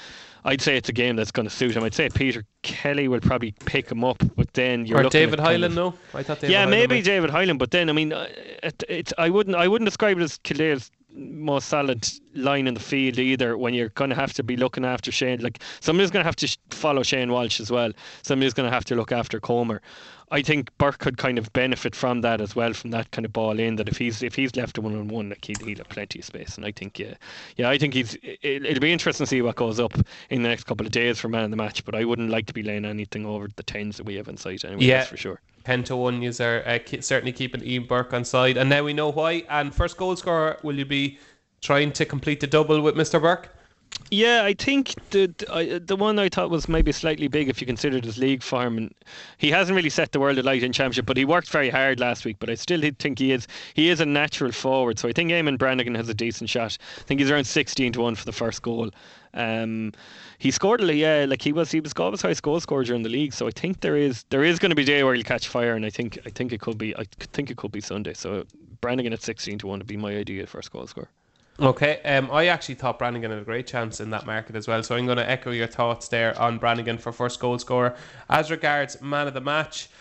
I'd say it's a game that's going to suit him. I'd say Peter Kelly will probably pick him up, but then you're or looking David at Hyland. Of, no, I thought David yeah, Hyland maybe might. David Hyland, but then I mean, it, it's I wouldn't I wouldn't describe it as Kildare's most solid line in the field either, when you're going to have to be looking after Shane. Like, somebody's going to have to follow Shane Walsh as well. Somebody's going to have to look after Comer. I think Burke could kind of benefit from that as well, from that kind of ball in, that if he's if he's left a one on one, like he'll, he'll have plenty of space. And I think yeah, yeah, I think he's. It, it'll be interesting to see what goes up in the next couple of days for Man of the Match. But I wouldn't like to be laying anything over the tens that we have in sight anyway. Yeah, that's for sure. Ten to one, you are uh, certainly keeping Ian Burke on side, and now we know why. And first goal scorer, will you be trying to complete the double with Mister Burke? Yeah, I think the the, the one I thought was maybe slightly big if you considered his league form, and he hasn't really set the world alight in Championship, but he worked very hard last week. But I still think he is he is a natural forward, so I think Eamon Brannigan has a decent shot. I think he's around sixteen to one for the first goal. Um, he scored, yeah, like he was he was Galway's highest goal scorer during the league, so I think there is there is going to be a day where he'll catch fire, and I think I think it could be I think it could be Sunday. So Brannigan at sixteen to one would be my idea first goal scorer. Okay, um, I actually thought Brannigan had a great chance in that market as well, so I'm going to echo your thoughts there on Brannigan for first goal scorer. As regards man of the match,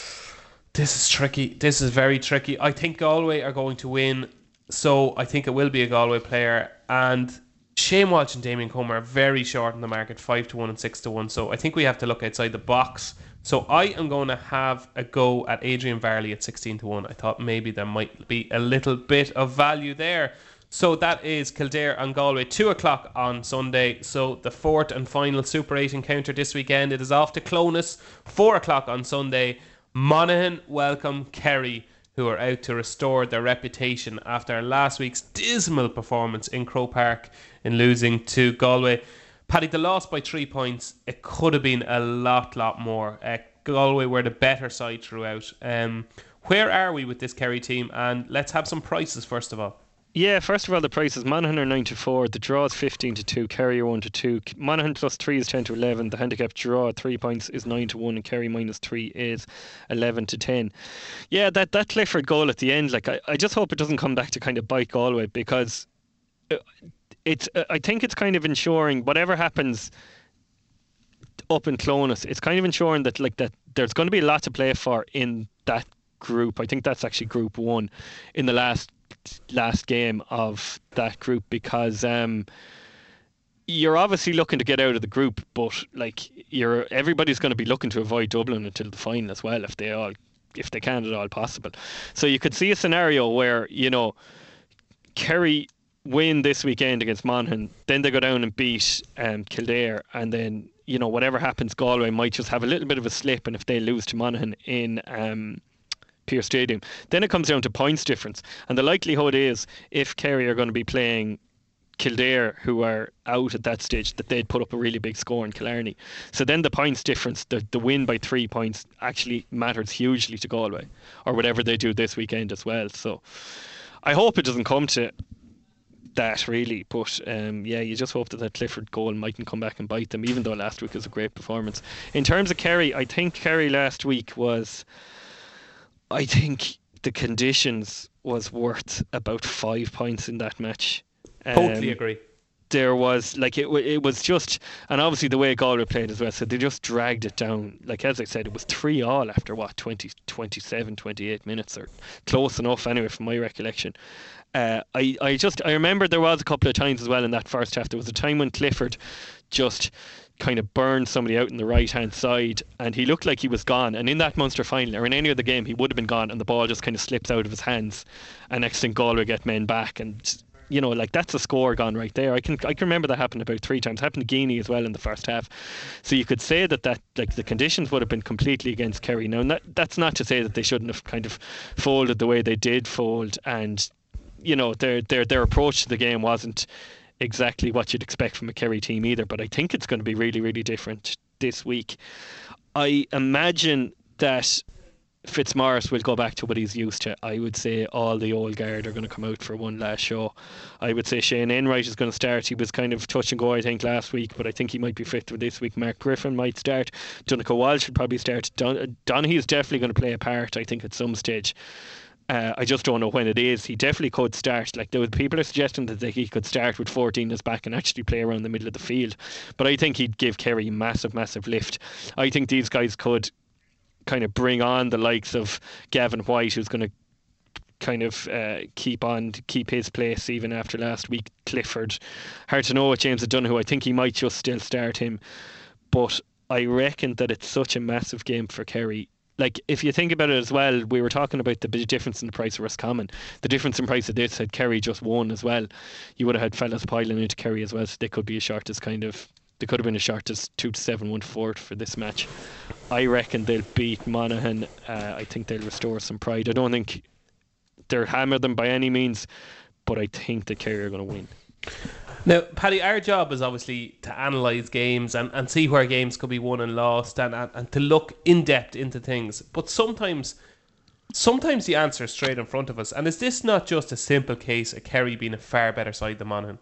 this is tricky. This is very tricky. I think Galway are going to win, so I think it will be a Galway player. And Shane Walsh and Damien Comer are very short in the market, five to one and six to one, so I think we have to look outside the box. So I am going to have a go at Adrian Varley at sixteen to one. I thought maybe there might be a little bit of value there. So that is Kildare and Galway, two o'clock on Sunday. So the fourth and final Super eight encounter this weekend. It is off to Clonus, four o'clock on Sunday. Monaghan welcome Kerry, who are out to restore their reputation after last week's dismal performance in Croke Park in losing to Galway. Paddy, the loss by three points, it could have been a lot, lot more. Uh, Galway were the better side throughout. Um, where are we with this Kerry team? And let's have some prices first of all. Yeah, first of all, the prices. Monaghan are nine to four. The draw is fifteen to two. Kerry are one to two. Monaghan plus three is ten to eleven. The handicap draw at three points is nine to one, and Kerry minus three is eleven to ten. Yeah, that, that Clifford goal at the end, like I, I just hope it doesn't come back to kind of bite Galway, because it's uh, I think it's kind of ensuring whatever happens up in Clonus, it's kind of ensuring that like that there's going to be a lot to play for in that group. I think that's actually Group One in the last. last game of that group, because um you're obviously looking to get out of the group, but like you're everybody's going to be looking to avoid Dublin until the final as well, if they all if they can at all possible. So you could see a scenario where, you know, Kerry win this weekend against Monaghan, then they go down and beat um, Kildare, and then, you know, whatever happens, Galway might just have a little bit of a slip, and if they lose to Monaghan in um Pearse Stadium, then it comes down to points difference. And the likelihood is, if Kerry are going to be playing Kildare, who are out at that stage, that they'd put up a really big score in Killarney. So then the points difference, the, the win by three points, actually matters hugely to Galway, or whatever they do this weekend as well. So I hope it doesn't come to that, really, but um, yeah, you just hope that that Clifford goal mightn't come back and bite them, even though last week was a great performance. In terms of Kerry, I think Kerry last week was... I think the conditions was worth about five points in that match. Um, totally agree. There was like it. It was just, and obviously the way Galway played as well. So they just dragged it down. Like as I said, it was three all after what twenty, twenty-seven, twenty-eight minutes, or close enough anyway, from my recollection. Uh, I, I just I remember there was a couple of times as well in that first half. There was a time when Clifford just kind of burned somebody out on the right hand side, and he looked like he was gone, and in that Munster final or in any other game he would have been gone, and the ball just kind of slips out of his hands, and next thing Galway get men back, and you know, like that's a score gone right there. I can I can remember that happened about three times. It happened to Guinea as well in the first half. So you could say that, that like the conditions would have been completely against Kerry. Now that, that's not to say that they shouldn't have kind of folded the way they did fold, and you know their their their approach to the game wasn't exactly what you'd expect from a Kerry team either. But I think it's going to be really really different this week. I imagine that Fitzmaurice will go back to what he's used to. I would say all the old guard are going to come out for one last show. I would say Shane Enright is going to start. He was kind of touch and go, I think, last week, but I think he might be fit for this week. Mark Griffin might start. Donegal Walsh should probably start. Don- Donaghy is definitely going to play a part, I think, at some stage. Uh, I just don't know when it is. He definitely could start. Like there was people are suggesting that he could start with fourteen as back and actually play around the middle of the field. But I think he'd give Kerry massive, massive lift. I think these guys could kind of bring on the likes of Gavin White, who's going to kind of uh, keep on keep his place even after last week. Clifford, hard to know what James O'Donoghue. I think he might just still start him, but I reckon that it's such a massive game for Kerry. Like if you think about it as well, we were talking about the big difference in the price of Roscommon. The difference in price of this had Kerry just won as well. You would have had fellas piling into Kerry as well, so they could be as short as kind of They could have been as short as two to seven, one to four for this match. I reckon they'll beat Monaghan. Uh, I think they'll restore some pride. I don't think they'll hammer them by any means, but I think the Kerry are going to win. Now, Paddy, our job is obviously to analyse games and, and see where games could be won and lost, and, and, and to look in depth into things. But sometimes, sometimes the answer is straight in front of us. And is this not just a simple case of Kerry being a far better side than Monaghan?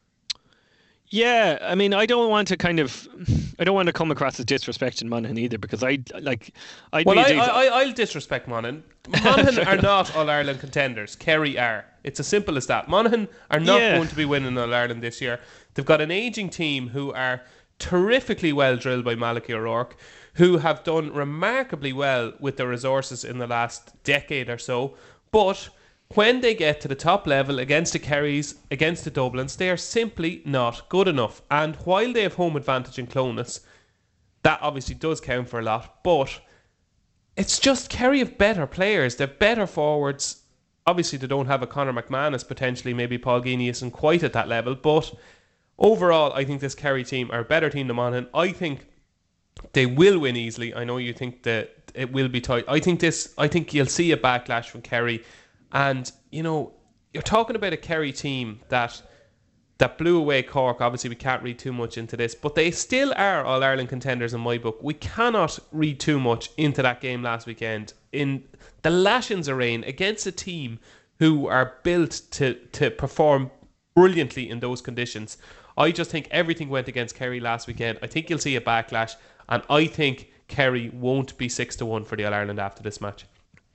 Yeah, I mean, I don't want to kind of, I don't want to come across as disrespecting Monaghan either, because I like, I'd well, be. I, a I, I, I'll disrespect Monaghan. Monaghan are not All Ireland contenders. Kerry are. It's as simple as that. Monaghan are not Yeah. going to be winning All Ireland this year. They've got an ageing team who are terrifically well drilled by Malachy O'Rourke, who have done remarkably well with their resources in the last decade or so, but when they get to the top level against the Kerrys, against the Dublins, they are simply not good enough. And while they have home advantage in Clonus, that obviously does count for a lot, but it's just Kerry have better players. They're better forwards. Obviously, they don't have a Conor McManus, potentially. Maybe Paul Geaney isn't quite at that level, but overall, I think this Kerry team are a better team than Monaghan. I think they will win easily. I know you think that it will be tight. I think this. I think you'll see a backlash from Kerry. And, you know, you're talking about a Kerry team that that blew away Cork. Obviously, we can't read too much into this, but they still are All-Ireland contenders in my book. We cannot read too much into that game last weekend. In the lashings of rain against a team who are built to, to perform brilliantly in those conditions. I just think everything went against Kerry last weekend. I think you'll see a backlash, and I think Kerry won't be six to one for the All-Ireland after this match.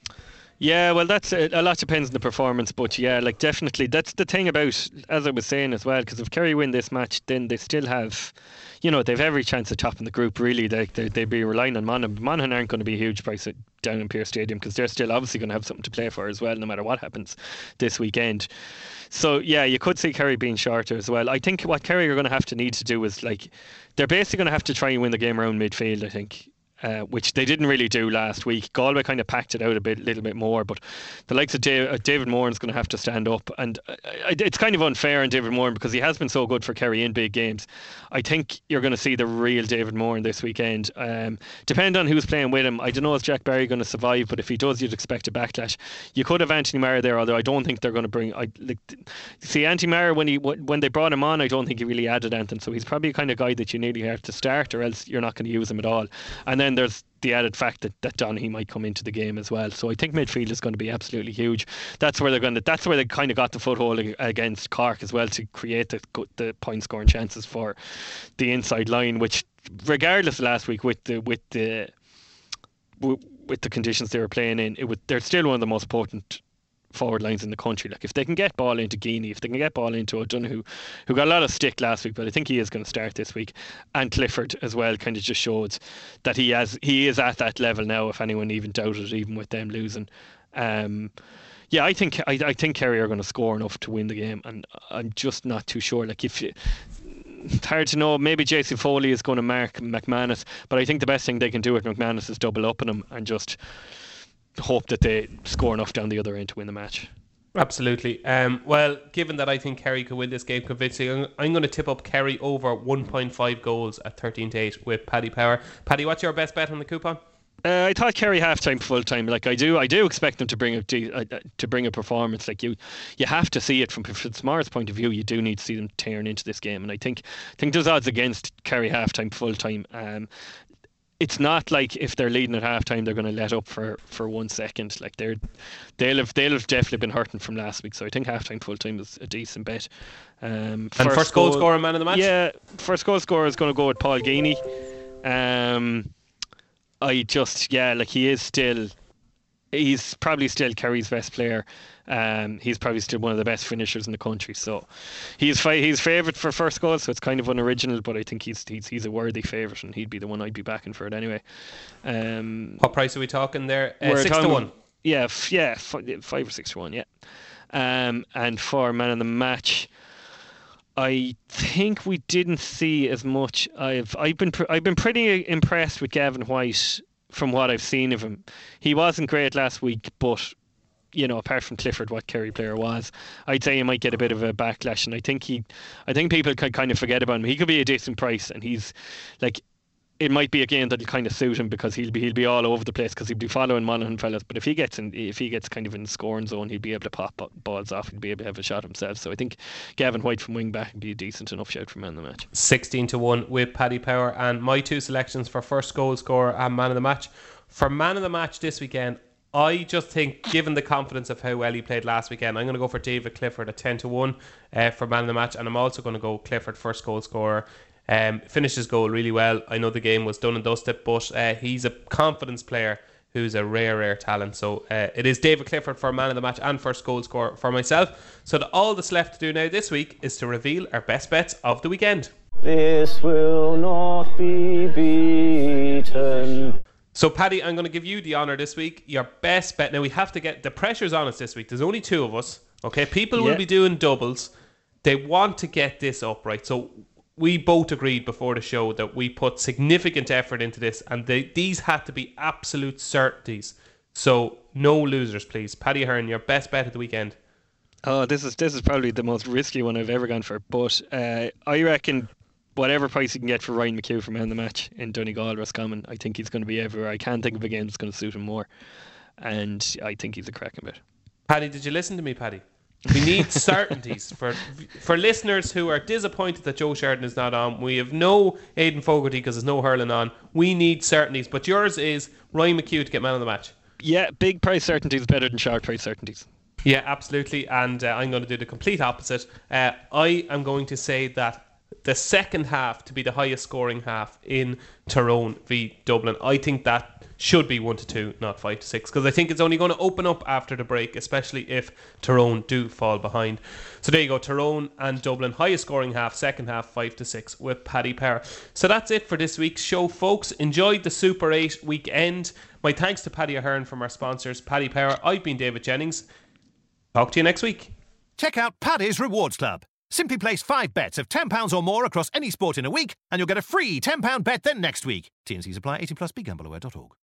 Yeah, well, that's a, a lot depends on the performance, but yeah, like definitely that's the thing about, as I was saying as well, because if Kerry win this match, then they still have, you know, they've every chance of topping the group. Really, they they they'd be relying on Monaghan. Monaghan aren't going to be a huge price down in Pearse Stadium because they're still obviously going to have something to play for as well, no matter what happens this weekend. So yeah, you could see Kerry being shorter as well. I think what Kerry are going to have to need to do is like they're basically going to have to try and win the game around midfield. I think. Uh, which they didn't really do last week. Galway kind of packed it out a bit, little bit more, but the likes of Dave, uh, David Moran is going to have to stand up, and uh, it's kind of unfair on David Moran because he has been so good for Kerry in big games. I think you're going to see the real David Moran this weekend. Um, depending on who's playing with him, I don't know if Jack Barry going to survive, but if he does, you'd expect a backlash. You could have Anthony Marr there, although I don't think they're going to bring. I like, see Anthony Marr when he when they brought him on, I don't think he really added anything. So he's probably the kind of guy that you nearly have to start, or else you're not going to use him at all. And then there's the added fact that, that Donaghy might come into the game as well. So I think midfield is going to be absolutely huge. That's where they're going to. That's where they kind of got the foothold against Cork as well to create the the point scoring chances for the inside line. Which, regardless of last week with the with the with the conditions they were playing in, it would they're still one of the most potent forward lines in the country. Like if they can get ball into Geaney, if they can get ball into O'Donoghue, who got a lot of stick last week, but I think he is going to start this week, and Clifford as well, kind of just shows that he has he is at that level now. If anyone even doubted, even with them losing, um, yeah, I think I, I think Kerry are going to score enough to win the game, and I'm just not too sure. Like if you, it's hard to know. Maybe J C Foley is going to mark McManus, but I think the best thing they can do with McManus is double up on him and just hope that they score enough down the other end to win the match. Absolutely. Um, well, given that I think Kerry could win this game convincingly, I'm, I'm going to tip up Kerry over one point five goals at thirteen to eight with Paddy Power. Paddy, what's your best bet on the coupon? Uh, I thought Kerry half time, full time. Like I do, I do expect them to bring a de- uh, to bring a performance. Like you, you have to see it from Fitzmaurice's point of view. You do need to see them tearing into this game, and I think, I think there's odds against Kerry half time, full time. Um, it's not like if they're leading at half time, they're going to let up for, for one second. Like they're, they'll have they'll have definitely been hurting from last week. So I think half time, full time is a decent bet. Um, and first, first goal, goal scorer, man of the match. Yeah, first goal scorer is going to go with Paul Geaney. Um. I just, yeah, like he is still, he's probably still Kerry's best player. Um, he's probably still one of the best finishers in the country. So he's fi- he's favoured for first goal, so it's kind of unoriginal, but I think he's he's he's a worthy favourite, and he'd be the one I'd be backing for it anyway. Um, what price are we talking there? Uh, six talking, to one. Yeah, f- yeah, f- five or six to one. Yeah. Um, and for man of the match, I think we didn't see as much. I've I've been pr- I've been pretty impressed with Gavin White from what I've seen of him. He wasn't great last week, but you know, apart from Clifford, what Kerry player was, I'd say he might get a bit of a backlash. And I think he, I think people can kind of forget about him. He could be a decent price, and he's like, it might be a game that'll kind of suit him because he'll be he'll be all over the place because he'll be following Monaghan fellas. But if he gets in, if he gets kind of in the scoring zone, he'll be able to pop balls off. He'll be able to have a shot himself. So I think Gavin White from wing back would be a decent enough shout for man of the match. Sixteen to one with Paddy Power, and my two selections for first goal scorer and man of the match. For man of the match this weekend, I just think, given the confidence of how well he played last weekend, I'm going to go for David Clifford at ten to one uh, for man of the match, and I'm also going to go Clifford first goal scorer. Um, finished his goal really well. I know the game was done and dusted, but uh, he's a confidence player who's a rare, rare talent. So uh, it is David Clifford for man of the match and first goal scorer for myself. So that all that's left to do now this week is to reveal our best bets of the weekend. This will not be beaten. So Paddy, I'm going to give you the honour this week. Your best bet. Now we have to get the pressure's on us this week. There's only two of us. Okay, people yeah. will be doing doubles. They want to get this up right. So we both agreed before the show that we put significant effort into this, and they, these had to be absolute certainties. So no losers, please. Paddy Hearn, your best bet of the weekend. Oh, this is this is probably the most risky one I've ever gone for. But uh, I reckon whatever price you can get for Ryan McHugh for man of the match in Donegal, Roscommon, I think he's going to be everywhere. I can't think of a game that's going to suit him more, and I think he's a cracking bet. Paddy, did you listen to me, Paddy? We need certainties for for listeners who are disappointed that Joe Sheridan is not on. We have no Aidan Fogarty because there's no hurling on. We need certainties, but yours is Ryan McHugh to get man of the match. Yeah, big price certainties better than short price certainties. Yeah, absolutely. And uh, I'm going to do the complete opposite. Uh, I am going to say that the second half to be the highest scoring half in Tyrone v Dublin. I think that should be one to two, not five to six, because I think it's only going to open up after the break, especially if Tyrone do fall behind. So there you go, Tyrone and Dublin, highest scoring half, second half five to six with Paddy Power. So that's it for this week's show, folks. Enjoyed the Super eight weekend. My thanks to Paddy Ahern from our sponsors, Paddy Power. I've been David Jennings. Talk to you next week. Check out Paddy's Rewards Club. Simply place five bets of ten pounds or more across any sport in a week, and you'll get a free ten pound bet then next week. T and C's apply. eighteen plus. Be gamble aware dot org.